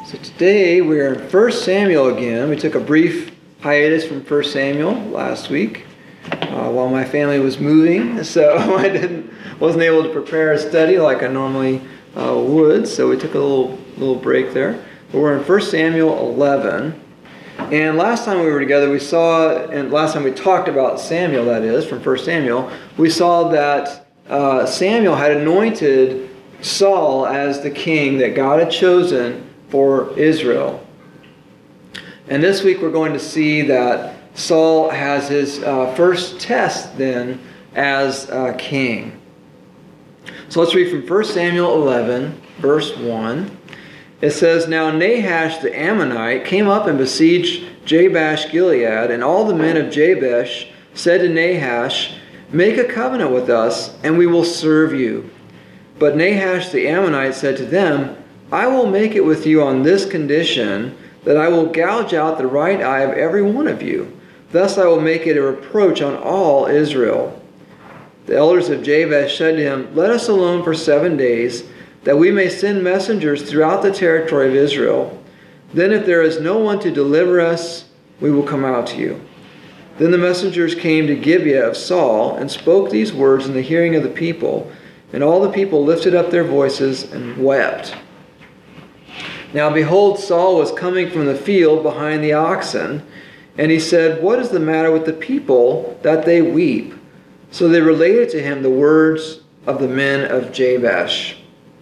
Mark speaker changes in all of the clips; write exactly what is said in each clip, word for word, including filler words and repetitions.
Speaker 1: So today we're in First Samuel again. We took a brief hiatus from First Samuel last week uh, while my family was moving, so I didn't wasn't able to prepare a study like I normally uh, would. So we took a little little break there. But we're in First Samuel eleven, and last time we were together, we saw, and last time we talked about Samuel, that is from First Samuel, we saw that uh, Samuel had anointed Saul as the king that God had chosen for Israel. And this week we're going to see that Saul has his uh, first test then as uh, king. So let's read from First Samuel eleven, verse one. It says, "Now Nahash the Ammonite came up and besieged Jabesh Gilead, and all the men of Jabesh said to Nahash, 'Make a covenant with us, and we will serve you.' But Nahash the Ammonite said to them, 'I will make it with you on this condition, that I will gouge out the right eye of every one of you. Thus I will make it a reproach on all Israel.' The elders of Jabesh said to him, 'Let us alone for seven days, that we may send messengers throughout the territory of Israel. Then if there is no one to deliver us, we will come out to you.' Then the messengers came to Gibeah of Saul, and spoke these words in the hearing of the people. And all the people lifted up their voices and wept. Now behold, Saul was coming from the field behind the oxen, and he said, 'What is the matter with the people that they weep?' So they related to him the words of the men of Jabesh."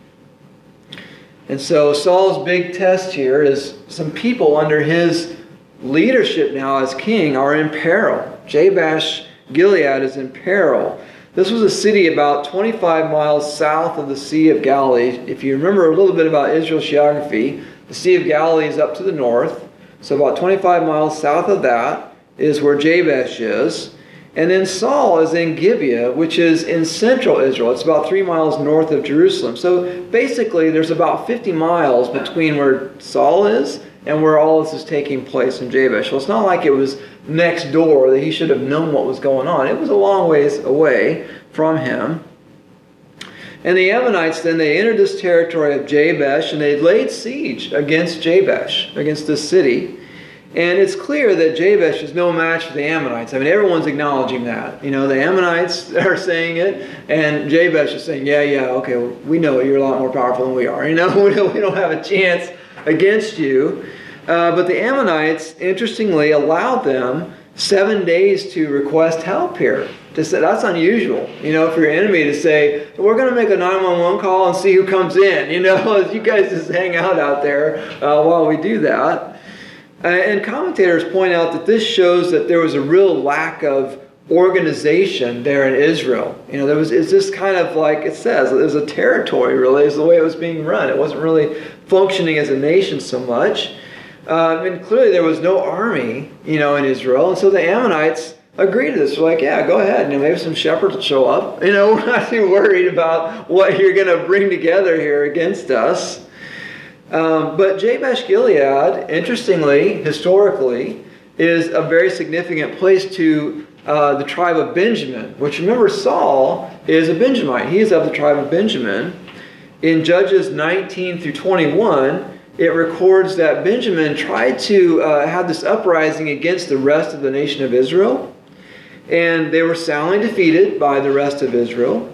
Speaker 1: And so Saul's big test here is some people under his leadership now as king are in peril. Jabesh Gilead is in peril. This was a city about twenty-five miles south of the Sea of Galilee. If you remember a little bit about Israel's geography, the Sea of Galilee is up to the north. So about twenty-five miles south of that is where Jabesh is. And then Saul is in Gibeah, which is in central Israel. It's about three miles north of Jerusalem. So basically there's about fifty miles between where Saul is and where all this is taking place in Jabesh. Well, it's not like it was next door that he should have known what was going on. It was a long ways away from him. And the Ammonites then, they entered this territory of Jabesh, and they laid siege against Jabesh, against this city. And it's clear that Jabesh is no match for the Ammonites. I mean, everyone's acknowledging that. You know, the Ammonites are saying it, and Jabesh is saying, yeah, yeah, okay, well, we know you're a lot more powerful than we are. You know, we don't, we don't have a chance against you. Uh, but the Ammonites, interestingly, allowed them seven days to request help here. To say, that's unusual, you know, for your enemy to say, we're going to make a nine one one call and see who comes in. You know, you guys just hang out out there uh, while we do that. Uh, and commentators point out that this shows that there was a real lack of organization there in Israel. You know, there was, it's just kind of like it says, it was a territory really, is the way it was being run. It wasn't really functioning as a nation so much. Uh, and clearly there was no army, you know, in Israel. And so the Ammonites agreed to this. They're like, yeah, go ahead. You know, maybe some shepherds will show up. You know, we're not too worried about what you're going to bring together here against us. Um, but Jabesh Gilead, interestingly, historically, is a very significant place to uh, the tribe of Benjamin, which, remember, Saul is a Benjamite. He is of the tribe of Benjamin. In Judges nineteen through twenty-one, it records that Benjamin tried to uh, have this uprising against the rest of the nation of Israel. And they were soundly defeated by the rest of Israel.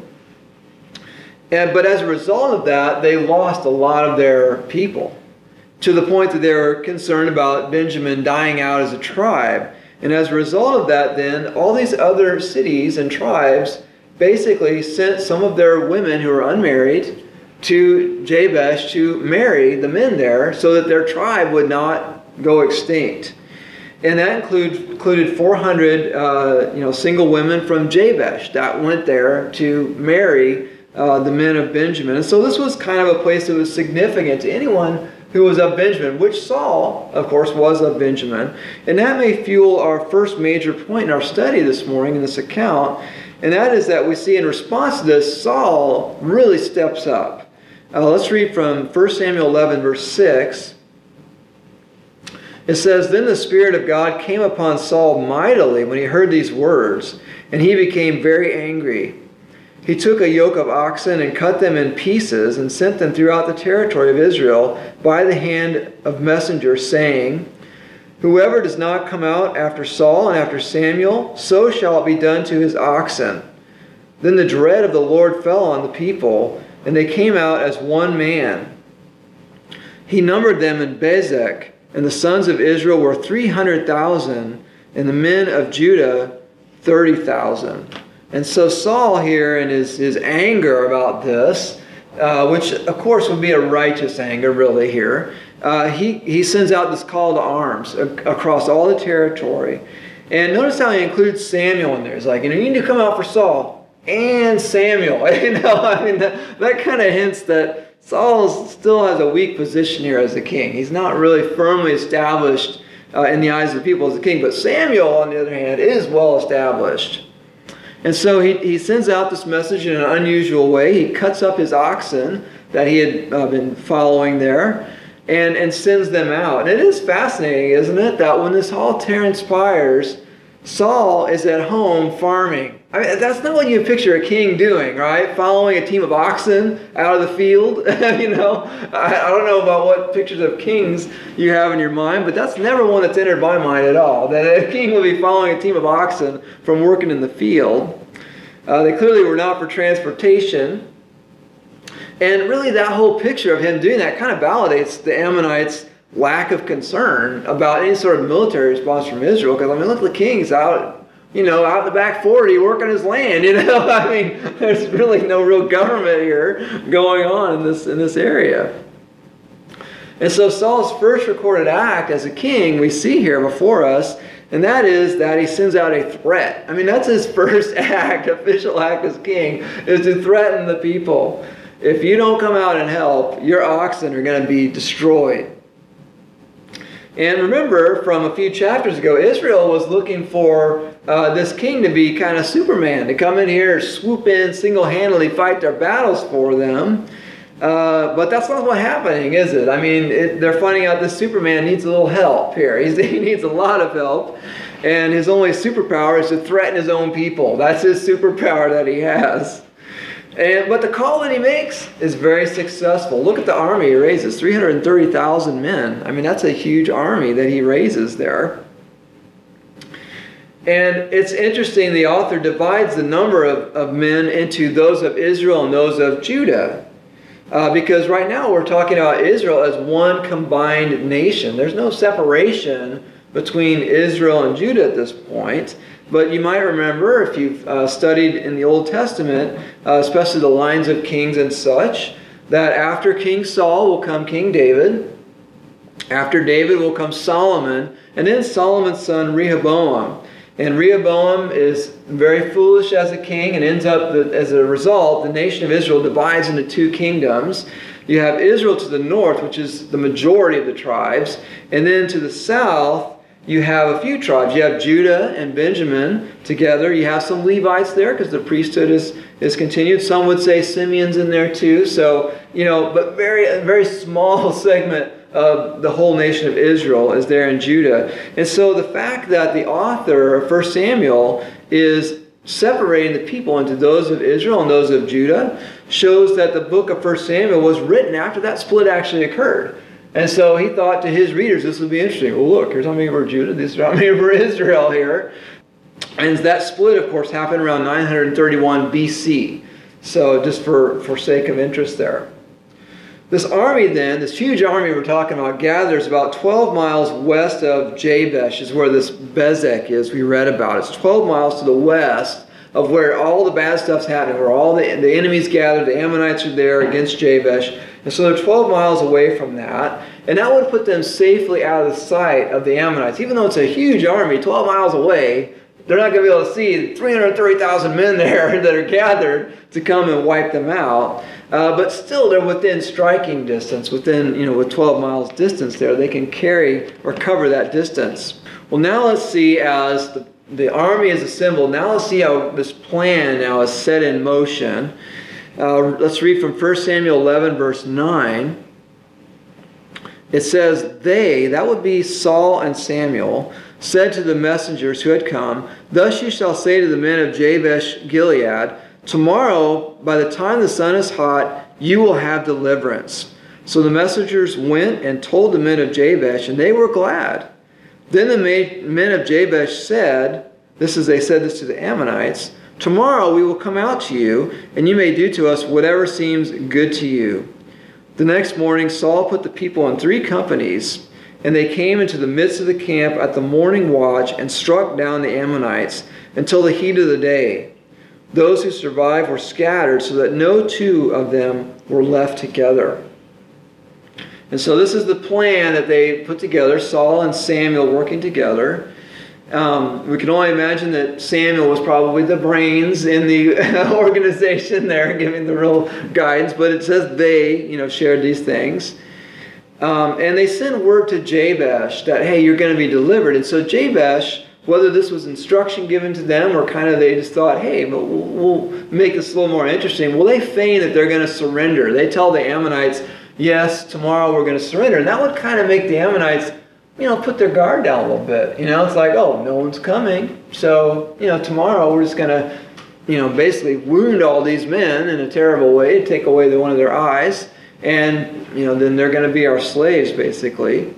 Speaker 1: And, but as a result of that, they lost a lot of their people, to the point that they were concerned about Benjamin dying out as a tribe. And as a result of that, then, all these other cities and tribes basically sent some of their women who were unmarried to Jabesh to marry the men there so that their tribe would not go extinct. And that include, included four hundred uh, you know, single women from Jabesh that went there to marry uh, the men of Benjamin. And so this was kind of a place that was significant to anyone who was of Benjamin, which Saul, of course, was of Benjamin. And that may fuel our first major point in our study this morning in this account. And that is that we see in response to this, Saul really steps up. Uh, let's read from First Samuel eleven, verse six. It says, "Then the Spirit of God came upon Saul mightily when he heard these words, and he became very angry. He took a yoke of oxen and cut them in pieces and sent them throughout the territory of Israel by the hand of messengers, saying, Whoever does not come out after Saul and after Samuel, so shall it be done to his oxen. Then the dread of the Lord fell on the people, and they came out as one man. He numbered them in Bezek, and the sons of Israel were three hundred thousand, and the men of Judah thirty thousand. And so Saul here, in his, his anger about this, uh, which of course would be a righteous anger really here, uh, he, he sends out this call to arms across all the territory. And notice how he includes Samuel in there. He's like, you know, you need to come out for Saul and Samuel. You know, I mean, that, that kind of hints that Saul still has a weak position here as a king. He's not really firmly established uh, in the eyes of the people as a king. But Samuel, on the other hand, is well established. And so he, he sends out this message in an unusual way. He cuts up his oxen that he had uh, been following there and, and sends them out. And it is fascinating, isn't it, that when this all transpires, Saul is at home farming. I mean, that's not what you picture a king doing, right? Following a team of oxen out of the field. you know, I, I don't know about what pictures of kings you have in your mind, but that's never one that's entered my mind at all. That a king will be following a team of oxen from working in the field. Uh, they clearly were not for transportation. And really that whole picture of him doing that kind of validates the Ammonites' lack of concern about any sort of military response from Israel. Because, I mean, look, the king's out, you know, out in the back forty working his land, you know. I mean, there's really no real government here going on in this, in this area. And so Saul's first recorded act as a king we see here before us, and that is that he sends out a threat. I mean, that's his first act, official act as king, is to threaten the people. If you don't come out and help, your oxen are going to be destroyed. And remember, from a few chapters ago, Israel was looking for uh, this king to be kind of Superman, to come in here, swoop in, single-handedly fight their battles for them. Uh, but that's not what's happening, is it? I mean, it, they're finding out this Superman needs a little help here. He's, he needs a lot of help. And his only superpower is to threaten his own people. That's his superpower that he has. And, but the call that he makes is very successful. Look at the army he raises, three hundred thirty thousand men. I mean, that's a huge army that he raises there. And it's interesting, the author divides the number of, of men into those of Israel and those of Judah. Uh, because right now we're talking about Israel as one combined nation. There's no separation between Israel and Judah at this point. But you might remember, if you've uh, studied in the Old Testament, uh, especially the lines of kings and such, that after King Saul will come King David. After David will come Solomon, and then Solomon's son Rehoboam. And Rehoboam is very foolish as a king, and ends up, the, as a result, the nation of Israel divides into two kingdoms. You have Israel to the north, which is the majority of the tribes, and then to the south, you have a few tribes. You have Judah and Benjamin together. You have some Levites there because the priesthood is, is continued. Some would say Simeon's in there too. So, you know, but very, a very small segment of the whole nation of Israel is there in Judah. And so the fact that the author of First Samuel is separating the people into those of Israel and those of Judah shows that the book of First Samuel was written after that split actually occurred. And so he thought to his readers, this would be interesting. Well, look, here's how many for Judah, this is how many for Israel here. And that split, of course, happened around nine hundred thirty-one B C. So just for, for sake of interest there. This army then, this huge army we're talking about, gathers about twelve miles west of Jabesh, is where this Bezek is we read about. It's twelve miles to the west of where all the bad stuff's happening, where all the, the enemies gathered, the Ammonites are there against Jabesh. And so they're twelve miles away from that. And that would put them safely out of the sight of the Ammonites. Even though it's a huge army, twelve miles away, they're not going to be able to see three hundred thirty thousand men there that are gathered to come and wipe them out. Uh, but still, they're within striking distance, within, you know, with twelve miles distance there. They can carry or cover that distance. Well, now let's see, as the, the army is assembled, now let's see how this plan now is set in motion. Uh, let's read from First Samuel eleven, verse nine. It says, they, that would be Saul and Samuel, said to the messengers who had come, thus you shall say to the men of Jabesh Gilead, Tomorrow, by the time the sun is hot, you will have deliverance. So the messengers went and told the men of Jabesh, and they were glad. Then the men of Jabesh said, this is, they said this to the Ammonites, tomorrow we will come out to you, and you may do to us whatever seems good to you. The next morning Saul put the people in three companies, and they came into the midst of the camp at the morning watch and struck down the Ammonites until the heat of the day. Those who survived were scattered so that no two of them were left together. And so this is the plan that they put together, Saul and Samuel working together. Um, we can only imagine that Samuel was probably the brains in the organization there, giving the real guidance. But it says they, you know, shared these things. Um, and they sent word to Jabesh that, hey, you're going to be delivered. And so Jabesh, whether this was instruction given to them or kind of they just thought, hey, but we'll, we'll make this a little more interesting. Well, they feign that they're going to surrender. They tell the Ammonites, yes, tomorrow we're going to surrender. And that would kind of make the Ammonites, you know, put their guard down a little bit. You know, it's like, oh, no one's coming. So, you know, tomorrow we're just going to, you know, basically wound all these men in a terrible way, take away the one of their eyes. And, you know, then they're going to be our slaves, basically.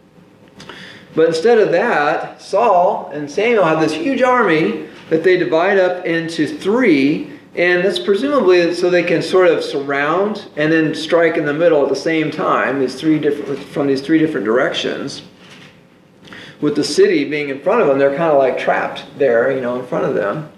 Speaker 1: But instead of that, Saul and Samuel have this huge army that they divide up into three. And that's presumably so they can sort of surround and then strike in the middle at the same time, these three different, from these three different directions. With the city being in front of them, they're kind of like trapped there, you know, in front of them.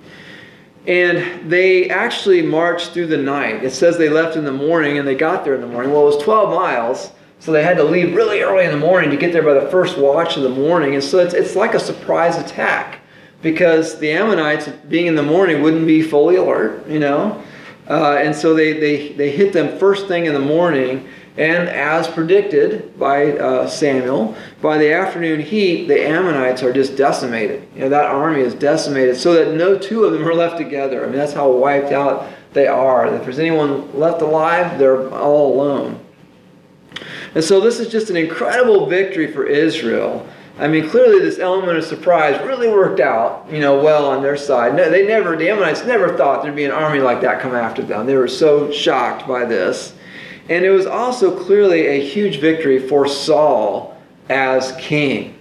Speaker 1: And they actually marched through the night. It says they left in the morning and they got there in the morning. Well, it was twelve miles, so they had to leave really early in the morning to get there by the first watch of the morning. And so it's, it's like a surprise attack because the Ammonites, being in the morning, wouldn't be fully alert, you know. Uh, and so they, they, they hit them first thing in the morning. And as predicted by uh, Samuel, by the afternoon heat, the Ammonites are just decimated. You know, that army is decimated so that no two of them are left together. I mean, that's how wiped out they are. If there's anyone left alive, they're all alone. And so this is just an incredible victory for Israel. I mean, clearly this element of surprise really worked out, you know, well on their side. No, they never, the Ammonites never thought there'd be an army like that come after them. They were so shocked by this. And it was also clearly a huge victory for Saul as king.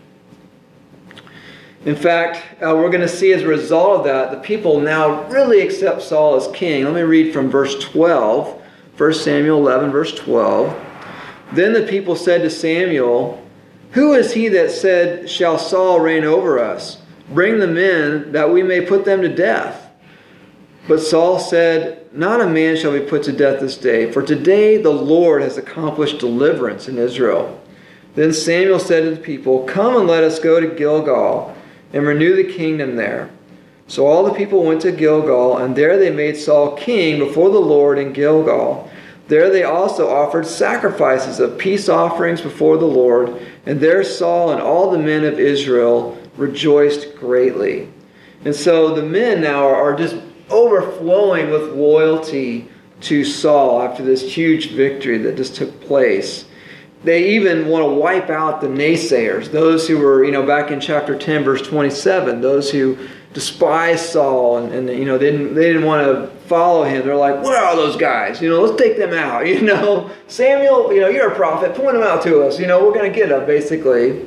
Speaker 1: In fact, uh, we're going to see as a result of that, the people now really accept Saul as king. Let me read from verse twelve, First Samuel eleven, verse twelve. Then the people said to Samuel, "Who is he that said, 'Shall Saul reign over us?' Bring the men that we may put them to death." But Saul said, "Not a man shall be put to death this day, for today the Lord has accomplished deliverance in Israel." Then Samuel said to the people, "Come and let us go to Gilgal and renew the kingdom there." So all the people went to Gilgal, and there they made Saul king before the Lord in Gilgal. There they also offered sacrifices of peace offerings before the Lord, and there Saul and all the men of Israel rejoiced greatly. And so the men now are just overflowing with loyalty to Saul after this huge victory that just took place. They even want to wipe out the naysayers, those who were, you know, back in chapter ten, verse twenty-seven, those who despised Saul and, and you know, they didn't, they didn't want to follow him. They're like, what are those guys? You know, let's take them out. You know, Samuel, you know, you're a prophet. Point them out to us. You know, we're going to get them, basically.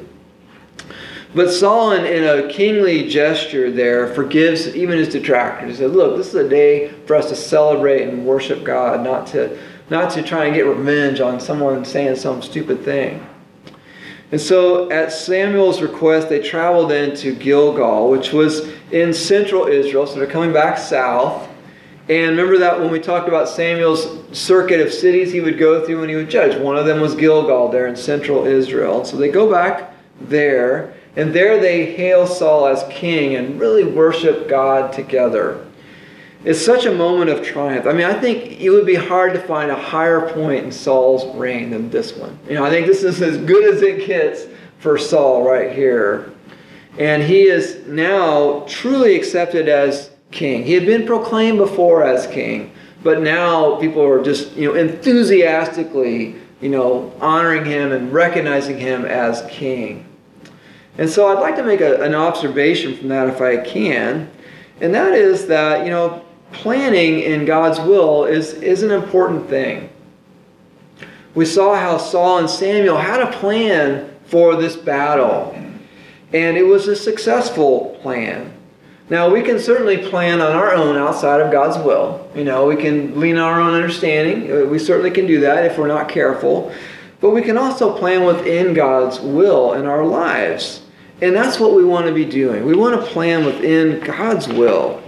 Speaker 1: But Saul, in, in a kingly gesture there, forgives even his detractors. He said, look, this is a day for us to celebrate and worship God, not to, not to try and get revenge on someone saying some stupid thing. And so at Samuel's request, they traveled into Gilgal, which was in central Israel. So they're coming back south. And remember that when we talked about Samuel's circuit of cities he would go through when he would judge. One of them was Gilgal there in central Israel. So they go back there. And there they hail Saul as king and really worship God together. It's such a moment of triumph. I mean, I think it would be hard to find a higher point in Saul's reign than this one. You know, I think this is as good as it gets for Saul right here. And he is now truly accepted as king. He had been proclaimed before as king, but now people are just, you know, enthusiastically, you know, honoring him and recognizing him as king. And so I'd like to make a, an observation from that if I can. And that is that, you know, planning in God's will is, is an important thing. We saw how Saul and Samuel had a plan for this battle, and it was a successful plan. Now, we can certainly plan on our own outside of God's will. You know, we can lean on our own understanding. We certainly can do that if we're not careful. But we can also plan within God's will in our lives. And that's what we want to be doing. We want to plan within God's will.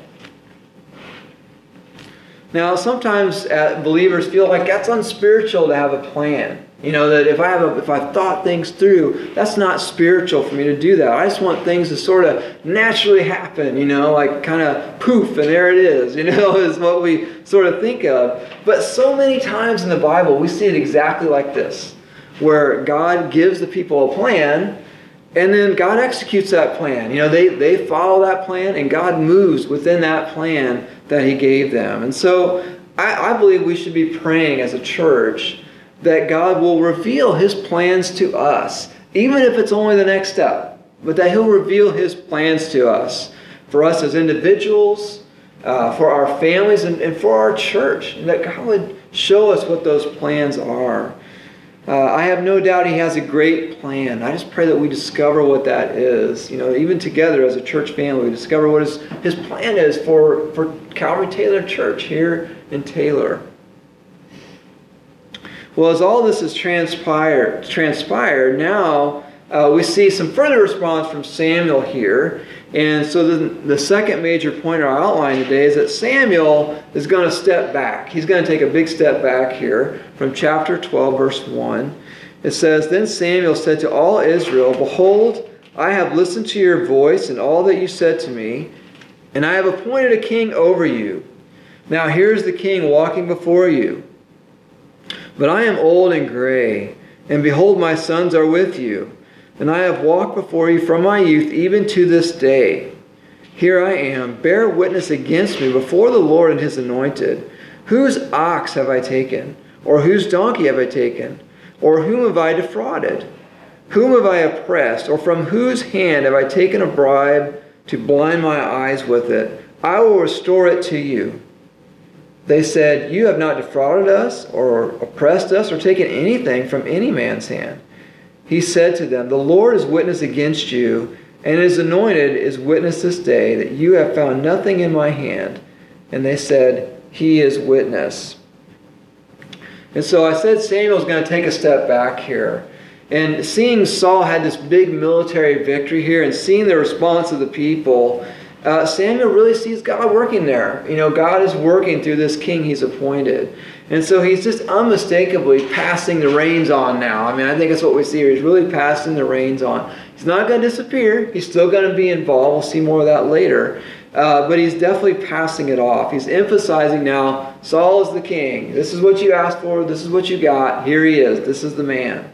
Speaker 1: Now, sometimes uh, believers feel like that's unspiritual to have a plan. You know, that if I have a, if I thought things through, that's not spiritual for me to do that. I just want things to sort of naturally happen, you know, like kind of poof, and there it is, you know, is what we sort of think of. But so many times in the Bible, we see it exactly like this, where God gives the people a plan, and then God executes that plan. You know, they, they follow that plan, and God moves within that plan that He gave them. And so I, I believe we should be praying as a church that God will reveal His plans to us, even if it's only the next step, but that He'll reveal His plans to us, for us as individuals, uh, for our families, and, and for our church, and that God would show us what those plans are. Uh, I have no doubt He has a great plan. I just pray that we discover what that is. You know, even together as a church family, we discover what His, his plan is for, for Calvary Taylor Church here in Taylor. Well, as all this has transpired, transpired now uh, we see some further response from Samuel here. And so the, the second major point in our outline today is that Samuel is going to step back. He's going to take a big step back here from chapter twelve, verse one. It says, "Then Samuel said to all Israel, Behold, I have listened to your voice and all that you said to me, and I have appointed a king over you. Now here's the king walking before you. But I am old and gray, and behold, my sons are with you. And I have walked before you from my youth even to this day. Here I am, bear witness against me before the Lord and His anointed. Whose ox have I taken? Or whose donkey have I taken? Or whom have I defrauded? Whom have I oppressed? Or from whose hand have I taken a bribe to blind my eyes with it? I will restore it to you." They said, "You have not defrauded us, or oppressed us, or taken anything from any man's hand." He said to them, "The Lord is witness against you, and His anointed is witness this day, that you have found nothing in my hand." And they said, "He is witness." And so I said Samuel's going to take a step back here. And seeing Saul had this big military victory here, and seeing the response of the people, Uh, Samuel really sees God working there. You know, God is working through this king He's appointed. And so he's just unmistakably passing the reins on now. I mean, I think that's what we see here. He's really passing the reins on. He's not going to disappear. He's still going to be involved. We'll see more of that later. Uh, but he's definitely passing it off. He's emphasizing now, Saul is the king. This is what you asked for. This is what you got. Here he is. This is the man.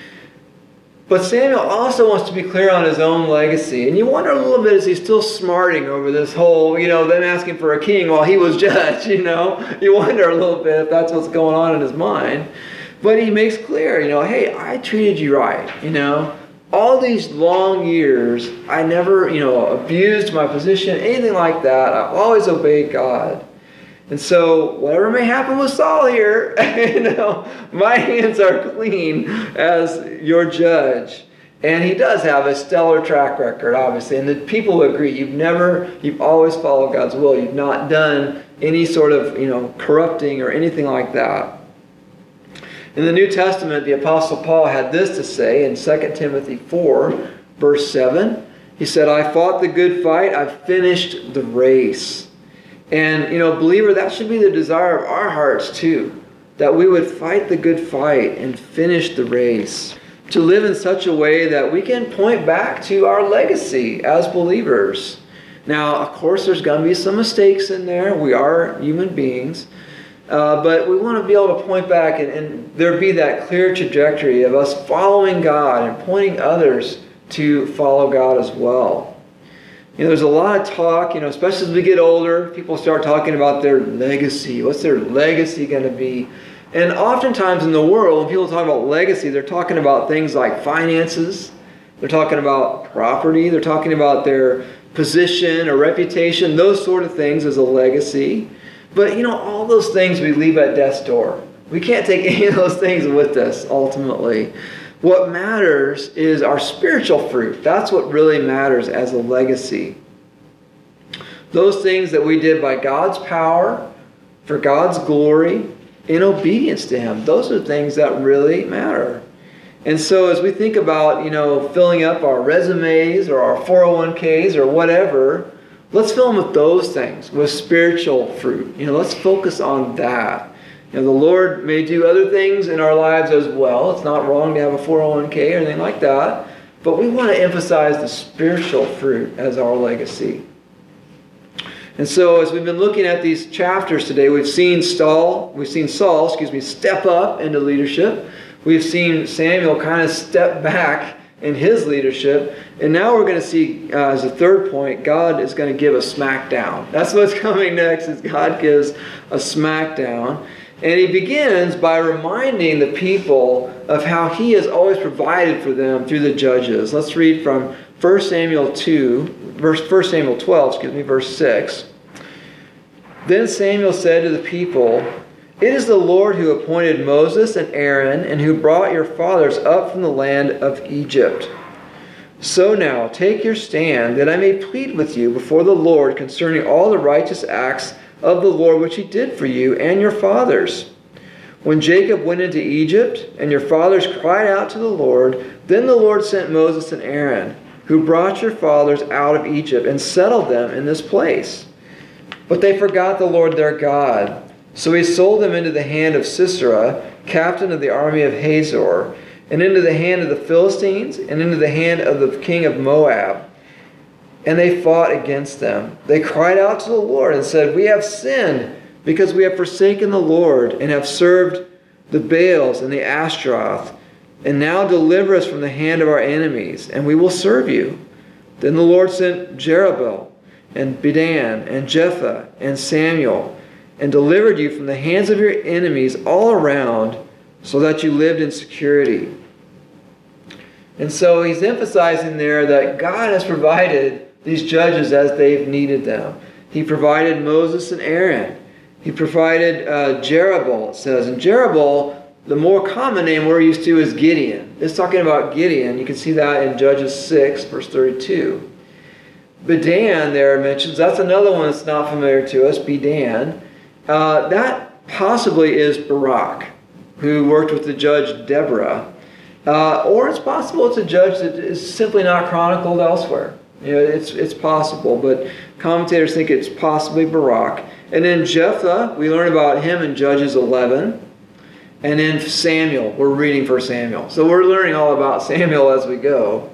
Speaker 1: But Samuel also wants to be clear on his own legacy. And you wonder a little bit, is he still smarting over this whole, you know, them asking for a king while he was judge, you know? You wonder a little bit if that's what's going on in his mind. But he makes clear, you know, hey, I treated you right, you know? All these long years, I never, you know, abused my position, anything like that. I've always obeyed God. And so, whatever may happen with Saul here, you know, my hands are clean as your judge. And he does have a stellar track record, obviously. And the people agree. You've never, you've always followed God's will. You've not done any sort of, you know, corrupting or anything like that. In the New Testament, the Apostle Paul had this to say in Second Timothy four, verse seven. He said, "I fought the good fight. I've finished the race." And, you know, believer, that should be the desire of our hearts too. That we would fight the good fight and finish the race. To live in such a way that we can point back to our legacy as believers. Now, of course, there's going to be some mistakes in there. We are human beings. Uh, but we want to be able to point back and, and there be that clear trajectory of us following God and pointing others to follow God as well. You know, there's a lot of talk, you know, especially as we get older, people start talking about their legacy. What's their legacy going to be? And oftentimes in the world, when people talk about legacy, they're talking about things like finances. They're talking about property. They're talking about their position or reputation, those sort of things as a legacy. But, you know, all those things we leave at death's door. We can't take any of those things with us, ultimately. What matters is our spiritual fruit. That's what really matters as a legacy. Those things that we did by God's power, for God's glory, in obedience to Him. Those are things that really matter. And so as we think about, you know, filling up our resumes or our four oh one k's or whatever, let's fill them with those things, with spiritual fruit. You know, let's focus on that. You know, the Lord may do other things in our lives as well. It's not wrong to have a four oh one k or anything like that. But we want to emphasize the spiritual fruit as our legacy. And so as we've been looking at these chapters today, we've seen Saul, we've seen Saul, excuse me, step up into leadership. We've seen Samuel kind of step back in his leadership. And now we're going to see, uh, as a third point, God is going to give a smackdown. That's what's coming next, is God gives a smackdown. And he begins by reminding the people of how he has always provided for them through the judges. Let's read from First Samuel two, verse First Samuel twelve, excuse me, verse six. Then Samuel said to the people, "It is the Lord who appointed Moses and Aaron, and who brought your fathers up from the land of Egypt. So now take your stand, that I may plead with you before the Lord concerning all the righteous acts of the Lord which he did for you and your fathers. When Jacob went into Egypt, and your fathers cried out to the Lord, then the Lord sent Moses and Aaron, who brought your fathers out of Egypt, and settled them in this place. But they forgot the Lord their God. So he sold them into the hand of Sisera, captain of the army of Hazor, and into the hand of the Philistines, and into the hand of the king of Moab. And they fought against them. They cried out to the Lord and said, 'We have sinned, because we have forsaken the Lord, and have served the Baals and the Ashtaroth. And now deliver us from the hand of our enemies, and we will serve you.' Then the Lord sent Jerubbaal, and Bedan, and Jephthah, and Samuel, and delivered you from the hands of your enemies all around, so that you lived in security." And so he's emphasizing there that God has provided these judges as they've needed them. He provided Moses and Aaron. He provided uh, Jerubbaal, it says. And Jerubbaal, the more common name we're used to is Gideon. It's talking about Gideon. You can see that in Judges six, verse thirty-two. Bedan there mentions, that's another one that's not familiar to us, Bedan. Uh, that possibly is Barak, who worked with the judge Deborah. Uh, or it's possible it's a judge that is simply not chronicled elsewhere. You know, it's it's possible, but commentators think it's possibly Barak. And then Jephthah, we learn about him in Judges eleven. And then Samuel, we're reading for Samuel. So we're learning all about Samuel as we go.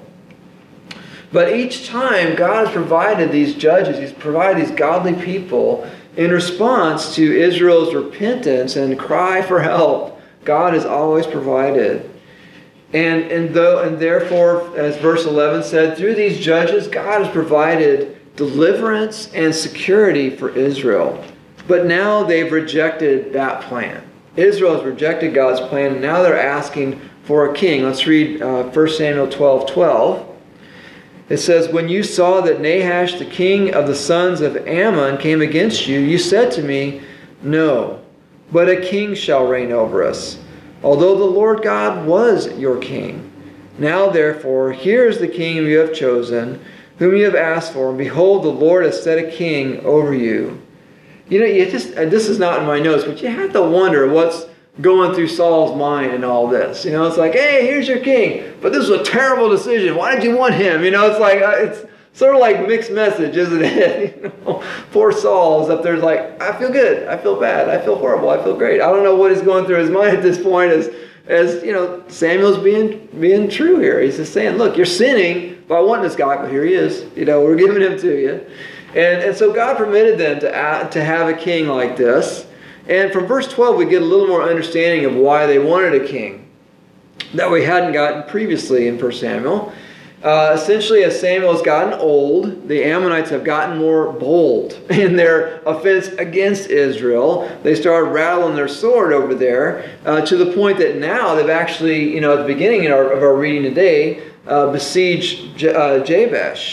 Speaker 1: But each time God has provided these judges, He's provided these godly people in response to Israel's repentance and cry for help. God has always provided. And, and, though, and therefore, as verse eleven said, through these judges, God has provided deliverance and security for Israel. But now they've rejected that plan. Israel has rejected God's plan, and now they're asking for a king. Let's read uh, First Samuel twelve twelve. It says, "When you saw that Nahash, the king of the sons of Ammon, came against you, you said to me, 'No, but a king shall reign over us, although the Lord God was your king. Now therefore, here is the king whom you have chosen, whom you have asked for, and behold, the Lord has set a king over you.'" You know, you just, and this is not in my notes, but you have to wonder what's going through Saul's mind in all this. You know, it's like, hey, here's your king, but this was a terrible decision. Why did you want him? You know, it's like, uh, it's sort of like mixed message, isn't it? You know, poor Saul is up there like, I feel good, I feel bad, I feel horrible, I feel great. I don't know what is going through his mind at this point as, as you know, Samuel's being being true here. He's just saying, look, you're sinning by wanting this guy, but here he is. You know, we're giving him to you. And, and so God permitted them to, add, to have a king like this. And from verse twelve, we get a little more understanding of why they wanted a king that we hadn't gotten previously in First Samuel. Uh, essentially, as Samuel has gotten old, the Ammonites have gotten more bold in their offense against Israel. They started rattling their sword over there uh, to the point that now they've actually, you know, at the beginning of our, of our reading today, uh, besieged J- uh, Jabesh.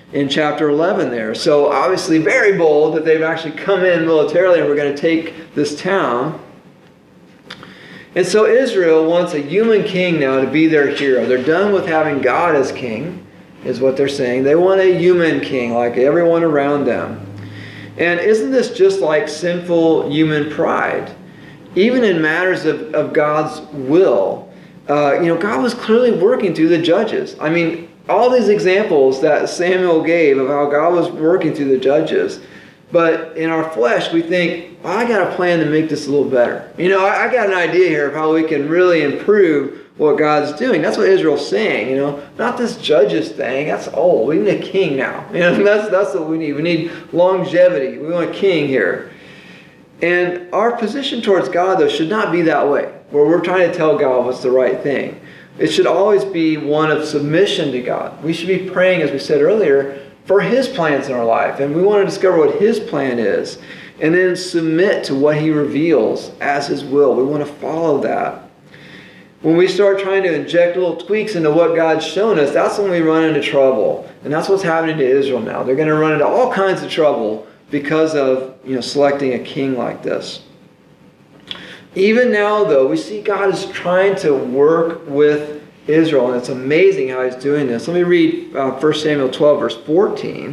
Speaker 1: in chapter eleven there. So obviously very bold that they've actually come in militarily and we're going to take this town. And so Israel wants a human king now to be their hero. They're done with having God as king, is what they're saying. They want a human king like everyone around them. And isn't this just like sinful human pride? Even in matters of, of God's will, uh, you know, God was clearly working through the judges. I mean, all these examples that Samuel gave of how God was working through the judges. But in our flesh, we think, well, I got a plan to make this a little better. You know, I, I got an idea here of how we can really improve what God's doing. That's what Israel's saying, you know. Not this judges thing. That's old. We need a king now. You know, that's, that's what we need. We need longevity. We want a king here. And our position towards God, though, should not be that way, where we're trying to tell God what's the right thing. It should always be one of submission to God. We should be praying, as we said earlier, for His plans in our life. And we want to discover what His plan is. And then submit to what He reveals as His will. We want to follow that. When we start trying to inject little tweaks into what God's shown us, that's when we run into trouble. And that's what's happening to Israel now. They're going to run into all kinds of trouble because of, you know, selecting a king like this. Even now, though, we see God is trying to work with Israel, and it's amazing how He's doing this. Let me read uh, First Samuel twelve, verse fourteen.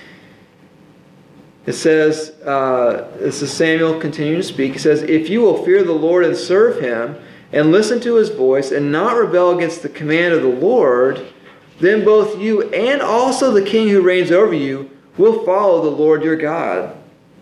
Speaker 1: It says, uh, this is Samuel continuing to speak. He says, "If you will fear the Lord and serve Him, and listen to His voice, and not rebel against the command of the Lord, then both you and also the king who reigns over you will follow the Lord your God."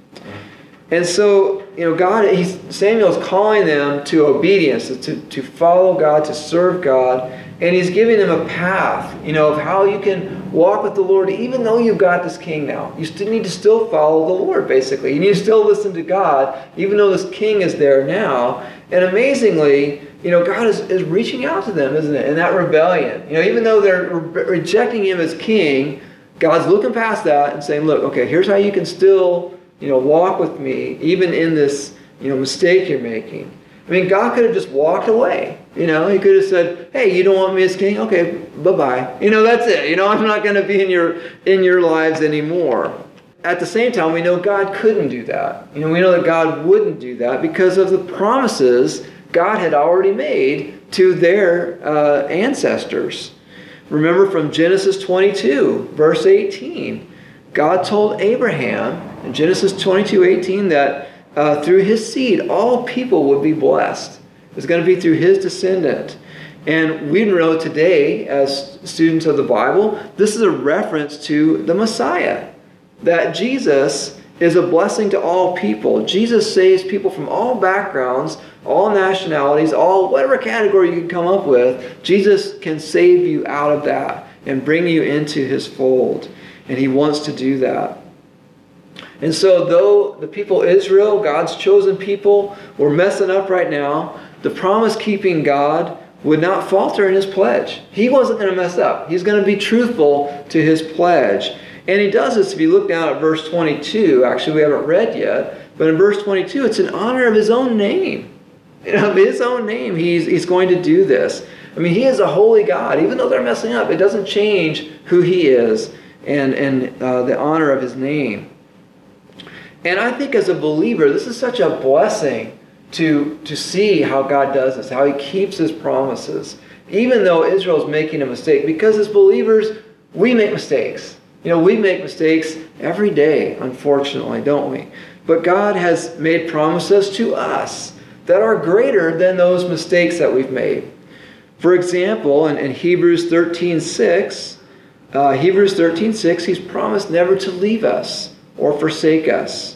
Speaker 1: And so, you know, God, he's, Samuel's calling them to obedience, to, to follow God, to serve God. And he's giving them a path, you know, of how you can walk with the Lord, even though you've got this king now. You still need to still follow the Lord, basically. You need to still listen to God, even though this king is there now. And amazingly, you know, God is, is reaching out to them, isn't it? In that rebellion. You know, even though they're re- rejecting Him as king, God's looking past that and saying, look, okay, here's how you can still, you know, walk with me, even in this, you know, mistake you're making. I mean, God could have just walked away. You know, He could have said, hey, you don't want me as king? Okay, bye-bye. You know, that's it. You know, I'm not going to be in your in your lives anymore. At the same time, we know God couldn't do that. You know, we know that God wouldn't do that because of the promises God had already made to their uh, ancestors. Remember from Genesis twenty-two, verse eighteen, God told Abraham in Genesis twenty-two, eighteen that uh, through his seed, all people would be blessed. It's going to be through his descendant. And we know today, as students of the Bible, this is a reference to the Messiah. That Jesus is a blessing to all people. Jesus saves people from all backgrounds, all nationalities, all whatever category you can come up with. Jesus can save you out of that and bring you into His fold. And He wants to do that. And so though the people Israel, God's chosen people, were messing up right now, the promise-keeping God would not falter in His pledge. He wasn't going to mess up. He's going to be truthful to His pledge. And He does this, if you look down at verse twenty-two, actually we haven't read yet, but in verse twenty-two, it's in honor of His own name. You know, His own name, He's, he's going to do this. I mean, He is a holy God. Even though they're messing up, it doesn't change who He is and, and uh, the honor of His name. And I think as a believer, this is such a blessing to, to see how God does this, how He keeps His promises. Even though Israel's making a mistake, because as believers, we make mistakes. You know, we make mistakes every day, unfortunately, don't we? But God has made promises to us that are greater than those mistakes that we've made. For example, in, in Hebrews thirteen six, uh, Hebrews thirteen six, He's promised never to leave us or forsake us.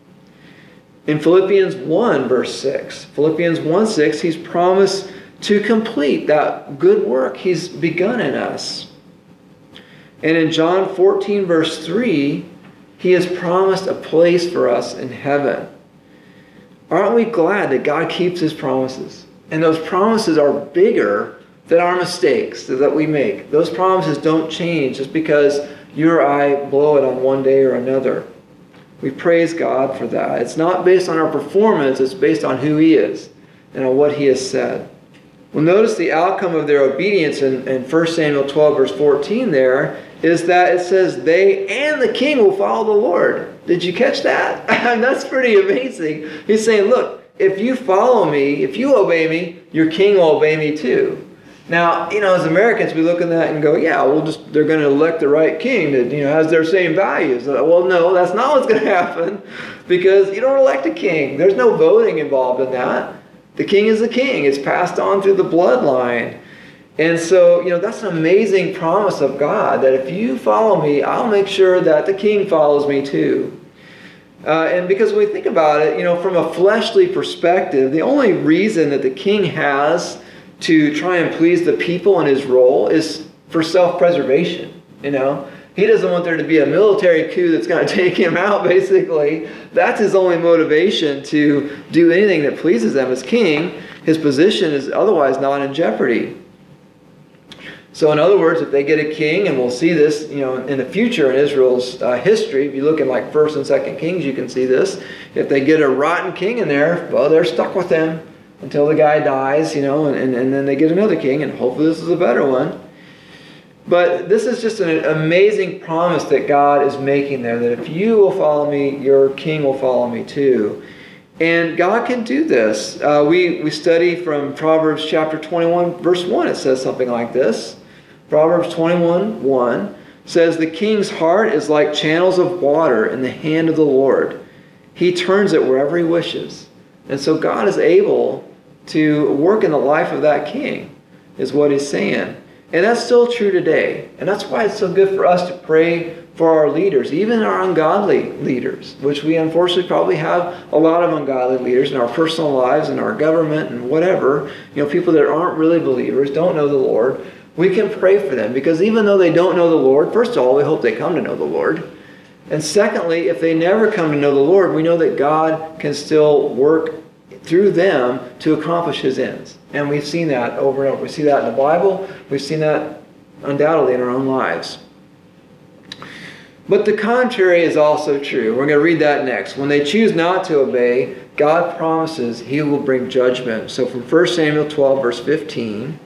Speaker 1: In Philippians one, verse six, Philippians one six, He's promised to complete that good work He's begun in us. And in John fourteen, verse three, He has promised a place for us in heaven. Aren't we glad that God keeps His promises? And those promises are bigger than our mistakes that we make. Those promises don't change just because you or I blow it on one day or another. We praise God for that. It's not based on our performance, it's based on who He is and on what He has said. Well, notice the outcome of their obedience in, in First Samuel twelve, verse fourteen there, is that it says they and the king will follow the Lord. Did you catch that? That's pretty amazing. He's saying, look, if you follow me, if you obey me, your king will obey me too. Now, you know, as Americans, we look at that and go, yeah, we'll just, they're going to elect the right king that, you know, has their same values. Well, no, that's not what's going to happen, because you don't elect a king. There's no voting involved in that. The king is the king. It's passed on through the bloodline. And so, you know, that's an amazing promise of God, that if you follow me, I'll make sure that the king follows me too. Uh, and because when we think about it, you know, from a fleshly perspective, the only reason that the king has to try and please the people in his role is for self-preservation. You know, he doesn't want there to be a military coup that's going to take him out, basically. That's his only motivation to do anything that pleases them as king. His position is otherwise not in jeopardy. So in other words, if they get a king, and we'll see this, you know, in the future in Israel's uh, history, if you look in like First and Second Kings, you can see this. If they get a rotten king in there, well, they're stuck with him until the guy dies, you know, and, and, and then they get another king, and hopefully this is a better one. But this is just an amazing promise that God is making there, that if you will follow me, your king will follow me too. And God can do this. Uh, we, we study from Proverbs chapter twenty-one, verse one. It says something like this. Proverbs twenty-one, one says, the king's heart is like channels of water in the hand of the Lord. He turns it wherever he wishes. And so God is able to work in the life of that king, is what he's saying. And that's still true today. And that's why it's so good for us to pray for our leaders, even our ungodly leaders, which we unfortunately probably have a lot of ungodly leaders in our personal lives, in our government, and whatever. You know, people that aren't really believers, don't know the Lord. We can pray for them, because even though they don't know the Lord, first of all, we hope they come to know the Lord. And secondly, if they never come to know the Lord, we know that God can still work through them to accomplish his ends. And we've seen that over and over. We see that in the Bible. We've seen that undoubtedly in our own lives. But the contrary is also true. We're going to read that next. When they choose not to obey, God promises he will bring judgment. So from First Samuel twelve, verse fifteen,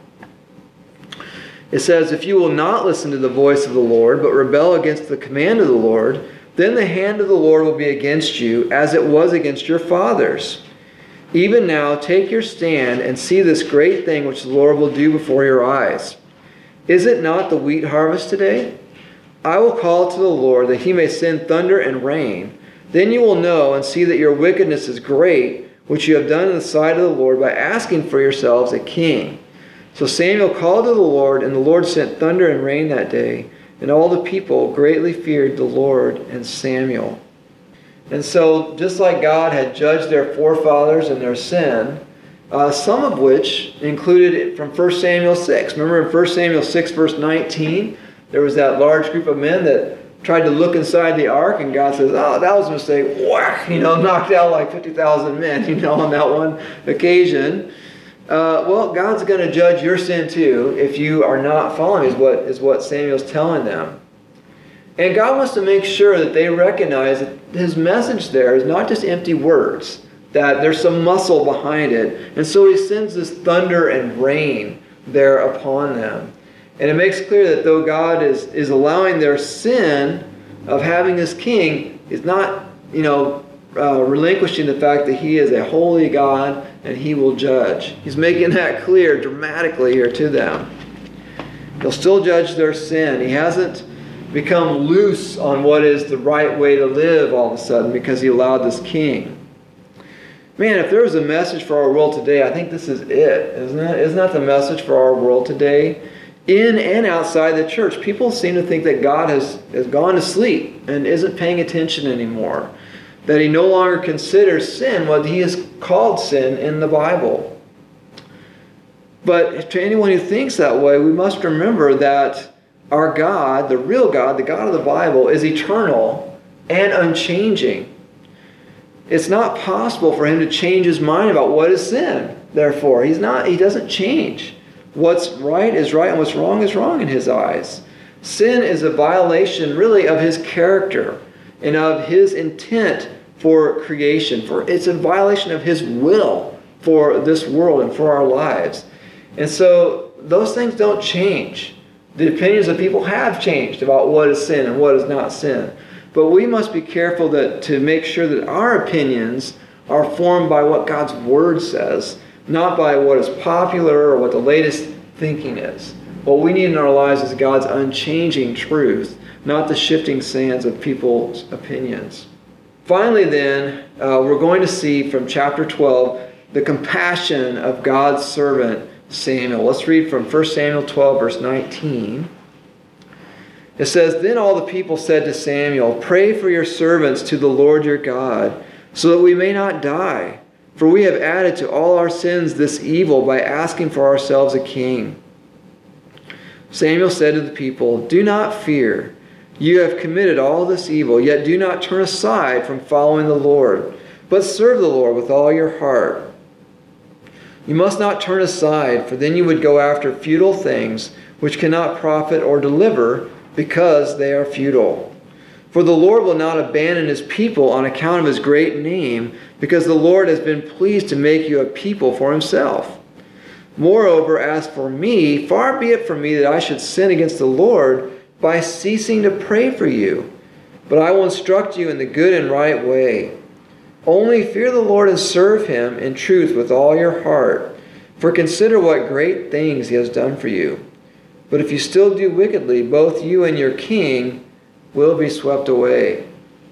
Speaker 1: it says, if you will not listen to the voice of the Lord, but rebel against the command of the Lord, then the hand of the Lord will be against you, as it was against your fathers. Even now, take your stand and see this great thing which the Lord will do before your eyes. Is it not the wheat harvest today? I will call to the Lord that he may send thunder and rain. Then you will know and see that your wickedness is great, which you have done in the sight of the Lord by asking for yourselves a king. So Samuel called to the Lord, and the Lord sent thunder and rain that day. And all the people greatly feared the Lord and Samuel. And so, just like God had judged their forefathers and their sin, uh, some of which included from First Samuel six. Remember in First Samuel six, verse nineteen, there was that large group of men that tried to look inside the ark, and God says, oh, that was a mistake. Whack! You know, knocked out like fifty thousand men, you know, on that one occasion. Uh, well, God's going to judge your sin too if you are not following, is what, is what Samuel's telling them. And God wants to make sure that they recognize that his message there is not just empty words, that there's some muscle behind it. And so he sends this thunder and rain there upon them. And it makes clear that though God is, is allowing their sin of having this king, is not, you know, uh, relinquishing the fact that he is a holy God and he will judge. He's making that clear dramatically here to them. He'll still judge their sin. He hasn't become loose on what is the right way to live all of a sudden because he allowed this king. Man, if there was a message for our world today, I think this is it, isn't it? Isn't that the message for our world today? In and outside the church, people seem to think that God has, has gone to sleep and isn't paying attention anymore. That he no longer considers sin what he has called sin in the Bible. But to anyone who thinks that way, we must remember that our God, the real God, the God of the Bible, is eternal and unchanging. It's not possible for him to change his mind about what is sin. Therefore, he's not, he doesn't change. What's right is right and what's wrong is wrong in his eyes. Sin is a violation really of his character and of his intent for creation. For it's a violation of his will for this world and for our lives. And so those things don't change. The opinions of people have changed about what is sin and what is not sin. But we must be careful that to make sure that our opinions are formed by what God's Word says, not by what is popular or what the latest thinking is. What we need in our lives is God's unchanging truth, not the shifting sands of people's opinions. Finally then, uh, we're going to see from chapter twelve the compassion of God's servant Samuel. Let's read from First Samuel twelve, verse nineteen. It says, "Then all the people said to Samuel, 'Pray for your servants to the Lord your God, so that we may not die. For we have added to all our sins this evil by asking for ourselves a king.' Samuel said to the people, 'Do not fear. You have committed all this evil, yet do not turn aside from following the Lord, but serve the Lord with all your heart. You must not turn aside, for then you would go after futile things which cannot profit or deliver, because they are futile. For the Lord will not abandon his people on account of his great name, because the Lord has been pleased to make you a people for himself. Moreover, as for me, far be it from me that I should sin against the Lord by ceasing to pray for you. But I will instruct you in the good and right way. Only fear the Lord and serve him in truth with all your heart. For consider what great things he has done for you. But if you still do wickedly, both you and your king will be swept away.'"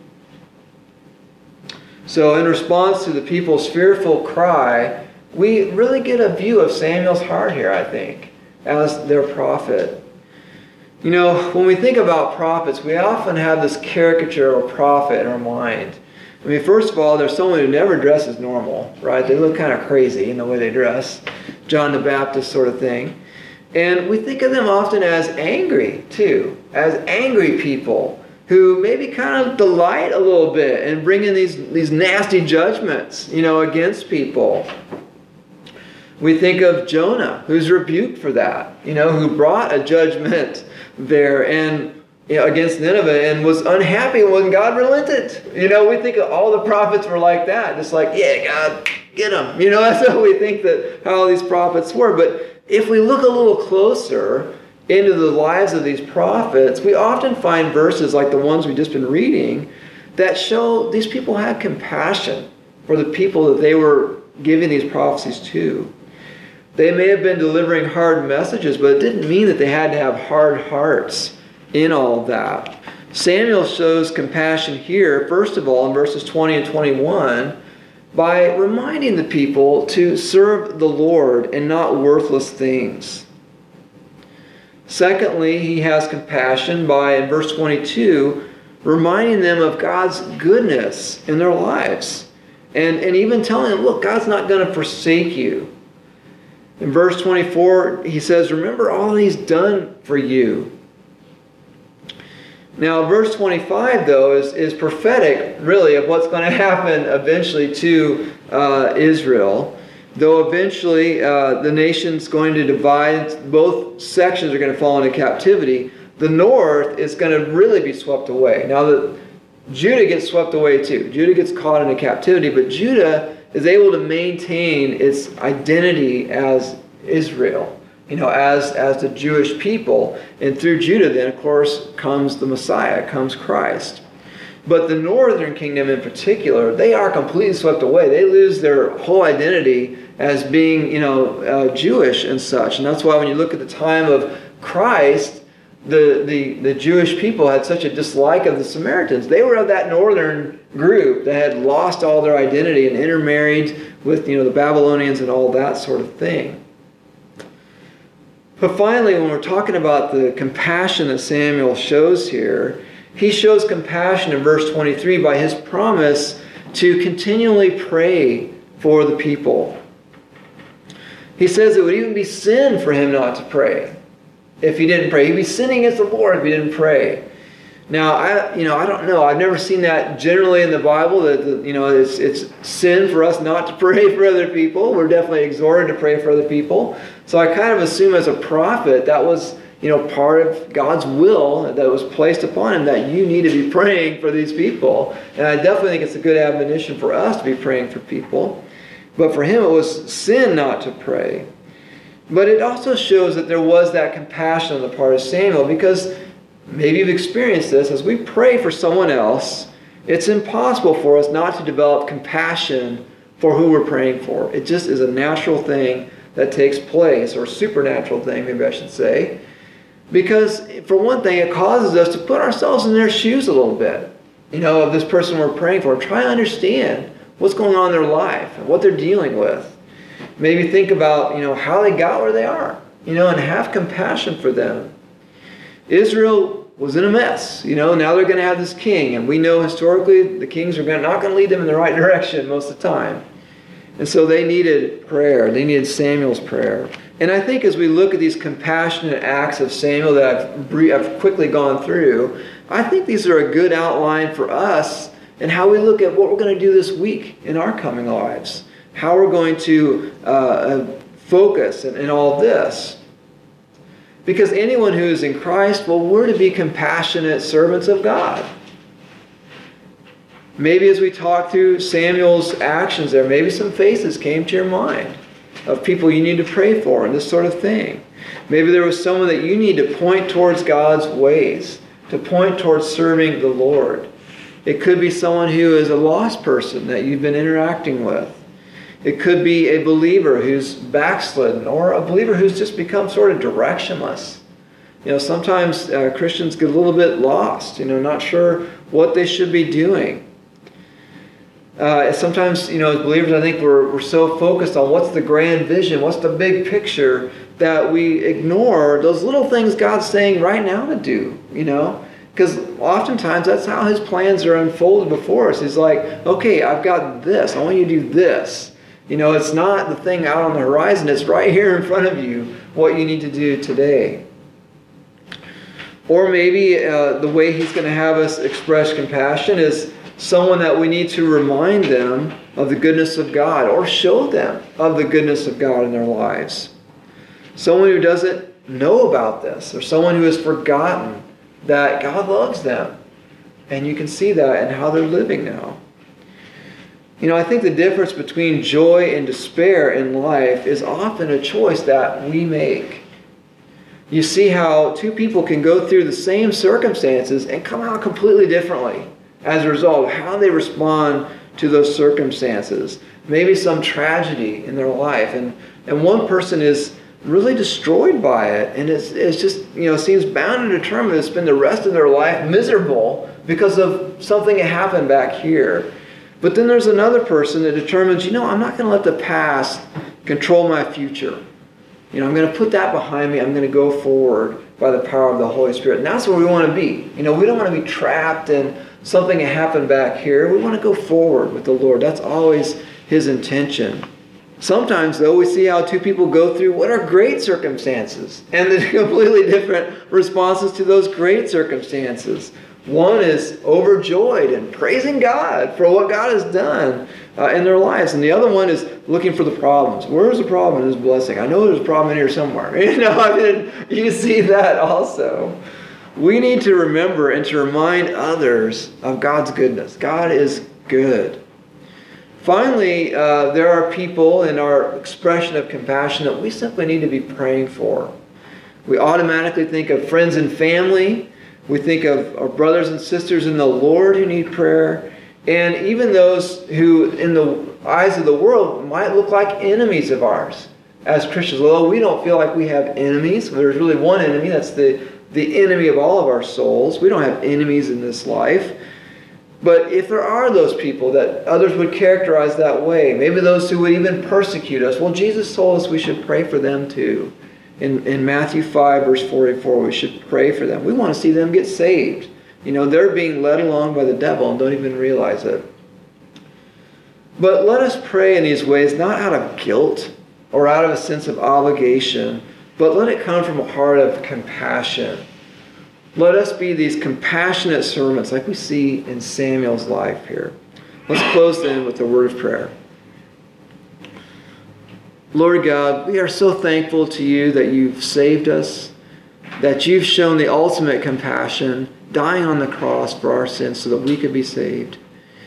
Speaker 1: So in response to the people's fearful cry, we really get a view of Samuel's heart here, I think, as their prophet. You know, when we think about prophets, we often have this caricature of a prophet in our mind. I mean, first of all, there's someone who never dresses normal, right? They look kind of crazy in the way they dress. John the Baptist sort of thing. And we think of them often as angry, too. As angry people who maybe kind of delight a little bit in bringing these, these nasty judgments, you know, against people. We think of Jonah, who's rebuked for that, you know, who brought a judgment there and you know, against Nineveh and was unhappy when God relented. You know, we think of all the prophets were like that, just like, yeah, God, get them. You know, that's how we think that how these prophets were. But if we look a little closer into the lives of these prophets, we often find verses like the ones we've just been reading that show these people had compassion for the people that they were giving these prophecies to. They may have been delivering hard messages, but it didn't mean that they had to have hard hearts in all of that. Samuel shows compassion here, first of all, in verses twenty and twenty-one, by reminding the people to serve the Lord and not worthless things. Secondly, he has compassion by, in verse twenty-two, reminding them of God's goodness in their lives. And, and even telling them, look, God's not going to forsake you. In verse twenty-four, he says, remember all he's done for you. Now, verse twenty-five, though, is, is prophetic, really, of what's going to happen eventually to uh, Israel. Though eventually uh, the nation's going to divide, both sections are going to fall into captivity. The north is going to really be swept away. Now, the, Judah gets swept away too. Judah gets caught into captivity, but Judah is able to maintain its identity as Israel. You know, as, as the Jewish people. And through Judah then, of course, comes the Messiah, comes Christ. But the northern kingdom in particular, they are completely swept away. They lose their whole identity as being, you know, uh, Jewish and such. And that's why when you look at the time of Christ, the, the, the Jewish people had such a dislike of the Samaritans. They were of that northern group that had lost all their identity and intermarried with, you know, the Babylonians and all that sort of thing. But finally, when we're talking about the compassion that Samuel shows here, he shows compassion in verse twenty-three by his promise to continually pray for the people. He says it would even be sin for him not to pray if he didn't pray. He'd be sinning against the Lord if he didn't pray. Now, I, you know, I don't know. I've never seen that generally in the Bible that, you know, it's, it's sin for us not to pray for other people. We're definitely exhorted to pray for other people. So I kind of assume as a prophet that was, you know, part of God's will that was placed upon him, that you need to be praying for these people. And I definitely think it's a good admonition for us to be praying for people. But for him, it was sin not to pray. But it also shows that there was that compassion on the part of Samuel, because maybe you've experienced this. As we pray for someone else, it's impossible for us not to develop compassion for who we're praying for. It just is a natural thing that takes place, or supernatural thing, maybe I should say. Because, for one thing, it causes us to put ourselves in their shoes a little bit. You know, of this person we're praying for. Try to understand what's going on in their life and what they're dealing with. Maybe think about, you know, how they got where they are, you know, and have compassion for them. Israel was in a mess, you know, now they're going to have this king, and we know historically the kings are going to, not going to lead them in the right direction most of the time. And so they needed prayer. They needed Samuel's prayer. And I think as we look at these compassionate acts of Samuel that I've, I've quickly gone through, I think these are a good outline for us and how we look at what we're going to do this week in our coming lives. How we're going to uh, focus in, in all this. Because anyone who is in Christ, well, we're to be compassionate servants of God. Maybe as we talk through Samuel's actions there, maybe some faces came to your mind of people you need to pray for and this sort of thing. Maybe there was someone that you need to point towards God's ways, to point towards serving the Lord. It could be someone who is a lost person that you've been interacting with. It could be a believer who's backslidden, or a believer who's just become sort of directionless. You know, sometimes uh, Christians get a little bit lost, you know, not sure what they should be doing. Uh, sometimes, you know, as believers, I think we're, we're so focused on what's the grand vision, what's the big picture, that we ignore those little things God's saying right now to do, you know. Because oftentimes that's how His plans are unfolded before us. He's like, okay, I've got this. I want you to do this. You know, it's not the thing out on the horizon. It's right here in front of you, what you need to do today. Or maybe uh, the way He's going to have us express compassion is someone that we need to remind them of the goodness of God, or show them of the goodness of God in their lives. Someone who doesn't know about this, or someone who has forgotten that God loves them. And you can see that in how they're living now. You know, I think the difference between joy and despair in life is often a choice that we make. You see how two people can go through the same circumstances and come out completely differently as a result of how they respond to those circumstances. Maybe some tragedy in their life, and, and one person is really destroyed by it, and it's, it's just, you know, seems bound and determined to spend the rest of their life miserable because of something that happened back here. But then there's another person that determines, you know, I'm not going to let the past control my future. You know, I'm going to put that behind me. I'm going to go forward by the power of the Holy Spirit. And that's where we want to be. You know, we don't want to be trapped in something that happened back here. We want to go forward with the Lord. That's always His intention. Sometimes, though, we see how two people go through what are great circumstances, and the completely different responses to those great circumstances. One is overjoyed and praising God for what God has done uh, in their lives. And the other one is looking for the problems. Where's the problem in His blessing? I know there's a problem in here somewhere. You know, I mean, you see that also. We need to remember and to remind others of God's goodness. God is good. Finally, uh, there are people in our expression of compassion that we simply need to be praying for. We automatically think of friends and family. We think of our brothers and sisters in the Lord who need prayer. And even those who, in the eyes of the world, might look like enemies of ours as Christians. Although we don't feel like we have enemies. There's really one enemy. That's the, the enemy of all of our souls. We don't have enemies in this life. But if there are those people that others would characterize that way, maybe those who would even persecute us, well, Jesus told us we should pray for them too. In, in Matthew five, verse forty-four, we should pray for them. We want to see them get saved. You know, they're being led along by the devil and don't even realize it. But let us pray in these ways, not out of guilt or out of a sense of obligation, but let it come from a heart of compassion. Let us be these compassionate servants like we see in Samuel's life here. Let's close then with a word of prayer. Lord God, we are so thankful to You that You've saved us, that You've shown the ultimate compassion, dying on the cross for our sins so that we could be saved.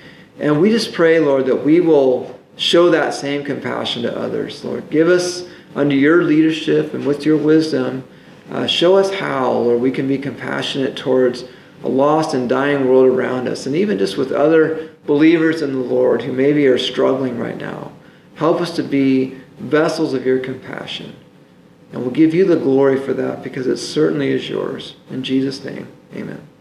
Speaker 1: And we just pray, Lord, that we will show that same compassion to others. Lord, give us under your leadership and with your wisdom, uh, show us how, Lord, we can be compassionate towards a lost and dying world around us, and even just with other believers in the Lord who maybe are struggling right now. Help us to be vessels of your compassion. And we'll give you the glory for that because it certainly is yours. In Jesus' name, amen.